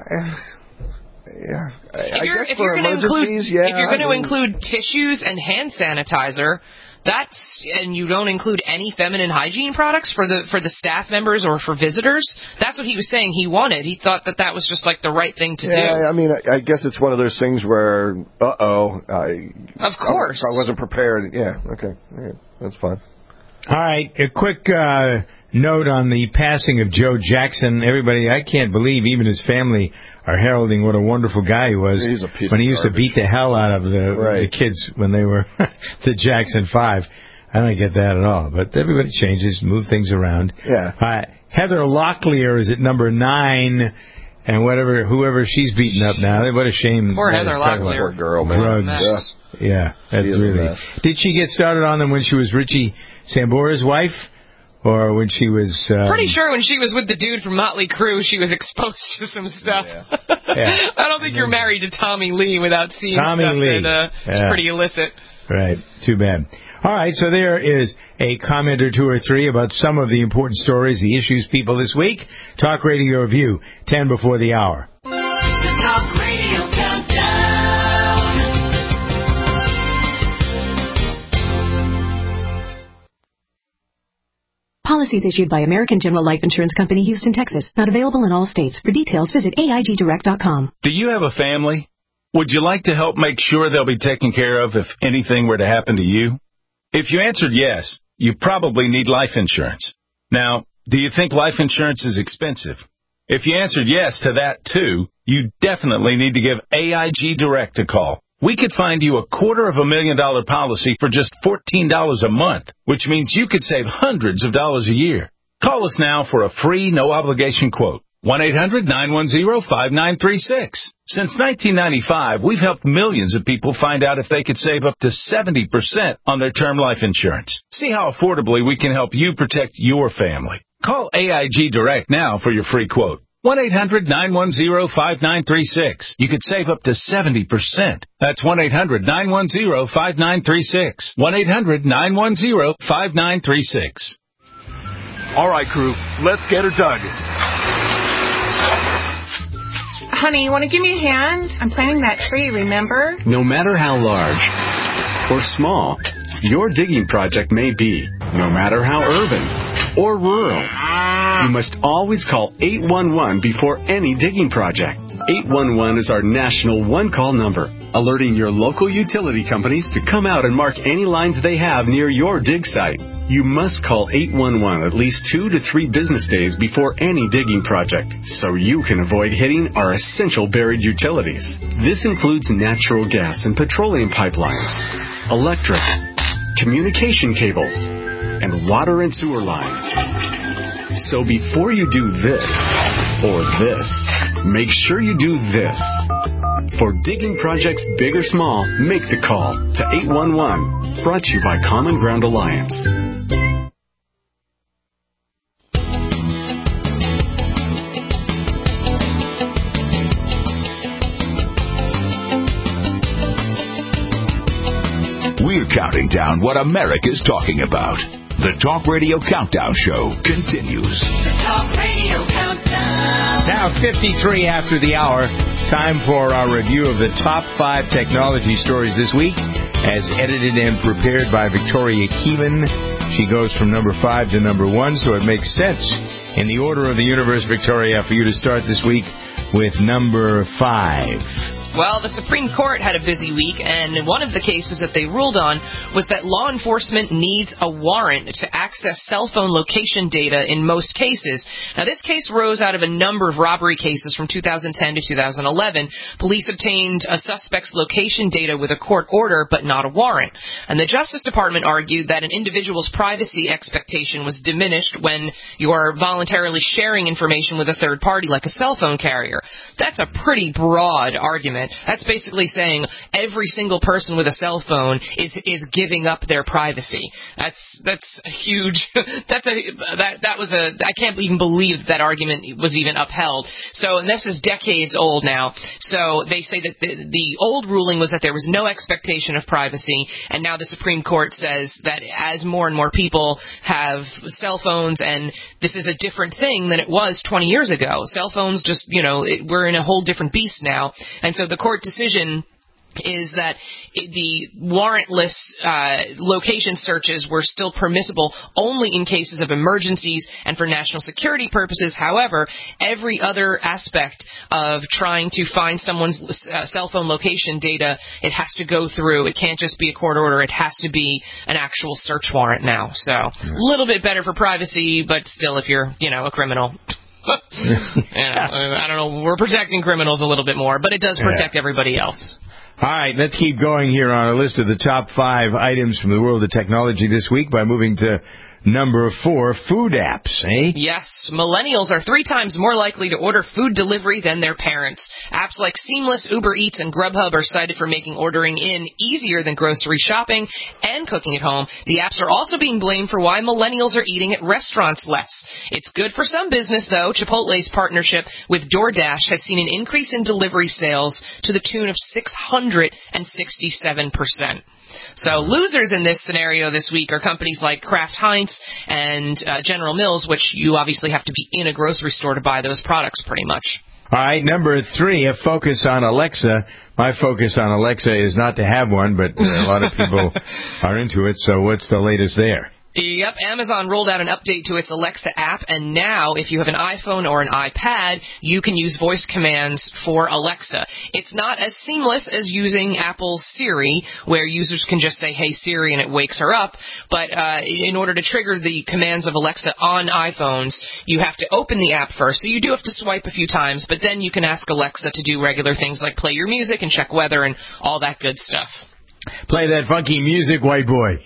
yeah. If I you're, guess if for you're going to include, yeah, if you're going I to mean, include tissues and hand sanitizer, that's and you don't include any feminine hygiene products for the for the staff members or for visitors. That's what he was saying he wanted. He thought that that was just like the right thing to yeah, do. I mean, I, I guess it's one of those things where, uh oh, I of course I, I wasn't prepared. Yeah. Okay. Yeah, that's fine. All right. A quick uh, note on the passing of Joe Jackson. Everybody, I can't believe even his family are heralding what a wonderful guy he was He's a piece when of he used garbage. to beat the hell out of the, right. the kids when they were the Jackson Five. I don't get that at all. But everybody changes, move things around. Yeah. Uh, Heather Locklear is at number nine, and whatever whoever she's beaten up now. What a shame. Poor Heather Locklear. Poor girl, man. Drugs. Yeah, yeah that's She is a really. mess. Did she get started on them when she was Richie Sambora's wife? or when she was... Um, Pretty sure when she was with the dude from Motley Crue, she was exposed to some stuff. Yeah. Yeah. I don't think you're married to Tommy Lee without seeing Tommy stuff Lee. that uh, yeah. is pretty illicit. Right. Too bad. All right, so there is a comment or two or three about some of the important stories, the issues, people this week. Talk Radio Review, ten before the hour. The Talk Radio Countdown. Policies issued by American General Life Insurance Company, Houston, Texas. Not available in all states. For details, visit A I G direct dot com. Do you have a family? Would you like to help make sure they'll be taken care of if anything were to happen to you? If you answered yes, you probably need life insurance. Now, do you think life insurance is expensive? If you answered yes to that too, you definitely need to give A I G Direct a call. We could find you a quarter of a million dollar policy for just fourteen dollars a month, which means you could save hundreds of dollars a year. Call us now for a free, no-obligation quote. one eight hundred nine one zero five nine three six. Since nineteen ninety-five, we've helped millions of people find out if they could save up to seventy percent on their term life insurance. See how affordably we can help you protect your family. Call A I G Direct now for your free quote. one eight hundred nine one zero five nine three six. You could save up to seventy percent. That's one eight hundred nine one zero five nine three six. one eight hundred nine one zero five nine three six. All right, crew, let's get her dug. Honey, you want to give me a hand? I'm planting that tree, remember? No matter how large or small your digging project may be, no matter how urban or rural, you must always call eight one one before any digging project. eight one one is our national one-call number, alerting your local utility companies to come out and mark any lines they have near your dig site. You must call eight one one at least two to three business days before any digging project, so you can avoid hitting our essential buried utilities. This includes natural gas and petroleum pipelines, electric, communication cables, and water and sewer lines. So before you do this or this, make sure you do this. For digging projects big or small, make the call to eight one one. Brought to you by Common Ground Alliance. We're counting down what America's talking about. The Talk Radio Countdown Show continues. The Talk Radio Countdown. Now, fifty-three after the hour, time for our review of the top five technology stories this week, as edited and prepared by Victoria Keeman. She goes from number five to number one, so it makes sense in the order of the universe, Victoria, for you to start this week with number five. Well, the Supreme Court had a busy week, and one of the cases that they ruled on was that law enforcement needs a warrant to access cell phone location data in most cases. Now, this case rose out of a number of robbery cases from two thousand ten to two thousand eleven. Police obtained a suspect's location data with a court order, but not a warrant. And the Justice Department argued that an individual's privacy expectation was diminished when you are voluntarily sharing information with a third party, like a cell phone carrier. That's a pretty broad argument. That's basically saying every single person with a cell phone is is giving up their privacy. That's that's a huge. That's a that that was a. I can't even believe that argument was even upheld. So, and this is decades old now. So they say that the, the old ruling was that there was no expectation of privacy, and now the Supreme Court says that as more and more people have cell phones, and this is a different thing than it was twenty years ago. Cell phones just, you know, it, we're in a whole different beast now, and so the court decision is that the warrantless uh, location searches were still permissible only in cases of emergencies and for national security purposes. However, every other aspect of trying to find someone's uh, cell phone location data, it has to go through. It can't just be a court order. It has to be an actual search warrant now. So a little bit better for privacy, but still, if you're, you know, a criminal... you know, I don't know. We're protecting criminals a little bit more, but it does protect yeah. everybody else. All right, let's keep going here on our list of the top five items from the world of technology this week by moving to number four, food apps, eh? Yes, millennials are three times more likely to order food delivery than their parents. Apps like Seamless, Uber Eats, and Grubhub are cited for making ordering in easier than grocery shopping and cooking at home. The apps are also being blamed for why millennials are eating at restaurants less. It's good for some business, though. Chipotle's partnership with DoorDash has seen an increase in delivery sales to the tune of six hundred sixty-seven percent. So losers in this scenario this week are companies like Kraft Heinz and uh, General Mills, which you obviously have to be in a grocery store to buy those products pretty much. All right, number three, a focus on Alexa. My focus on Alexa is not to have one, but uh, a lot of people are into it, so what's the latest there? Yep, Amazon rolled out an update to its Alexa app, and now if you have an iPhone or an iPad, you can use voice commands for Alexa. It's not as seamless as using Apple's Siri, where users can just say, hey Siri, and it wakes her up, but uh, in order to trigger the commands of Alexa on iPhones, you have to open the app first, so you do have to swipe a few times, but then you can ask Alexa to do regular things like play your music and check weather and all that good stuff. Play that funky music, white boy.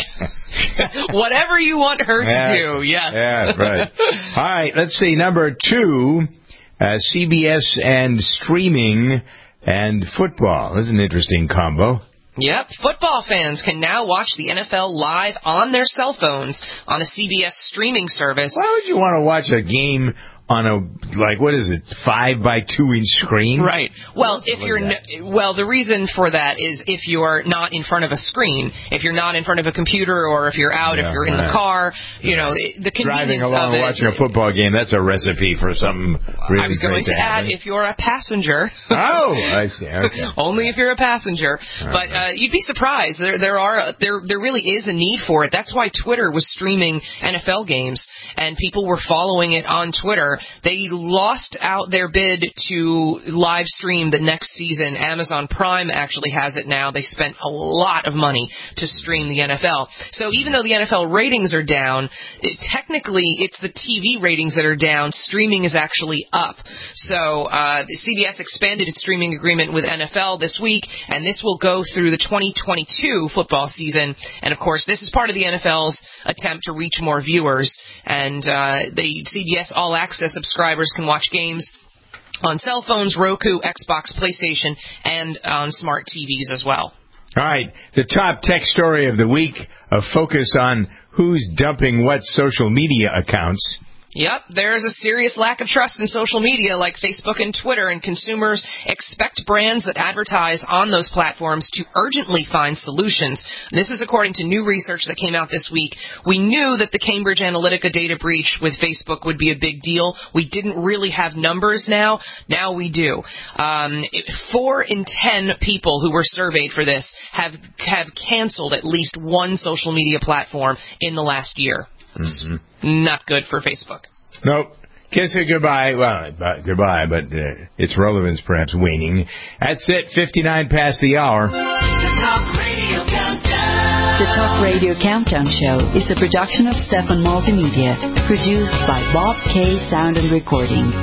Whatever you want her yeah, to do, yes. Yeah, right. All right, let's see. Number two, uh, C B S and streaming and football. This is an interesting combo. Yep, football fans can now watch the N F L live on their cell phones on a C B S streaming service. Why would you want to watch a game on a, like, what is it, five by two inch screen? Right. Well, if you're, n- well, the reason for that is if you're not in front of a screen, if you're not in front of a computer, or if you're out, yeah, if you're in right. the car, you know, the convenience Driving along of it. watching a football game, that's a recipe for something really I was going great to, to add, happen. if you're a passenger. Oh, I see. Okay. Only if you're a passenger. Right. But uh, you'd be surprised. There, there are, there, there really is a need for it. That's why Twitter was streaming N F L games, and people were following it on Twitter. They lost out their bid to live stream the next season. Amazon Prime actually has it now. They spent a lot of money to stream the N F L. So even though the N F L ratings are down, it, technically it's the T V ratings that are down. Streaming is actually up. So uh, C B S expanded its streaming agreement with N F L this week, and this will go through the twenty twenty-two football season. And of course, this is part of the N F L's attempt to reach more viewers. And uh, the C B S All Access subscribers can watch games on cell phones, Roku, Xbox, PlayStation, and on smart T Vs as well. All right, the top tech story of the week, a focus on who's dumping what social media accounts. Yep, there is a serious lack of trust in social media like Facebook and Twitter, and consumers expect brands that advertise on those platforms to urgently find solutions. This is according to new research that came out this week. We knew that the Cambridge Analytica data breach with Facebook would be a big deal. We didn't really have numbers now. Now we do. Um, four in ten people who were surveyed for this have have canceled at least one social media platform in the last year. Mm-hmm. Not good for Facebook. Nope. Kiss it goodbye. Well, uh, goodbye, but uh, its relevance perhaps waning. That's it, fifty-nine past the hour. The Talk Radio Countdown. The Talk Radio Countdown Show is a production of Stefan Multimedia, produced by Bob K. Sound and Recording.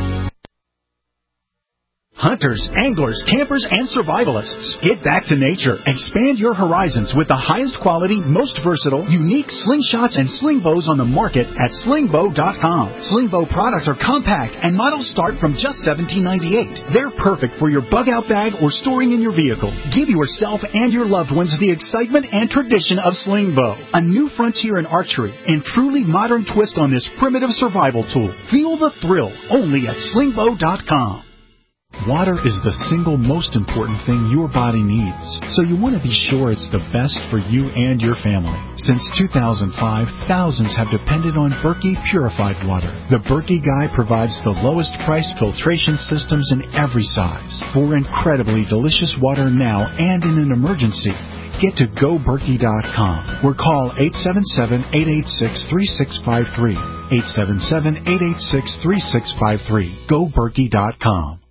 Hunters, anglers, campers, and survivalists. Get back to nature. Expand your horizons with the highest quality, most versatile, unique slingshots and sling bows on the market at sling bow dot com. Sling bow products are compact and models start from just seventeen ninety-eight. They're perfect for your bug-out bag or storing in your vehicle. Give yourself and your loved ones the excitement and tradition of sling bow. A new frontier in archery and truly modern twist on this primitive survival tool. Feel the thrill only at sling bow dot com. Water is the single most important thing your body needs, so you want to be sure it's the best for you and your family. Since two thousand five, thousands have depended on Berkey purified water. The Berkey Guy provides the lowest priced filtration systems in every size for incredibly delicious water now and in an emergency. Get to go berkey dot com or call eight seven seven, eight eight six, three six five three. eight seven seven, eight eight six, three six five three. go berkey dot com.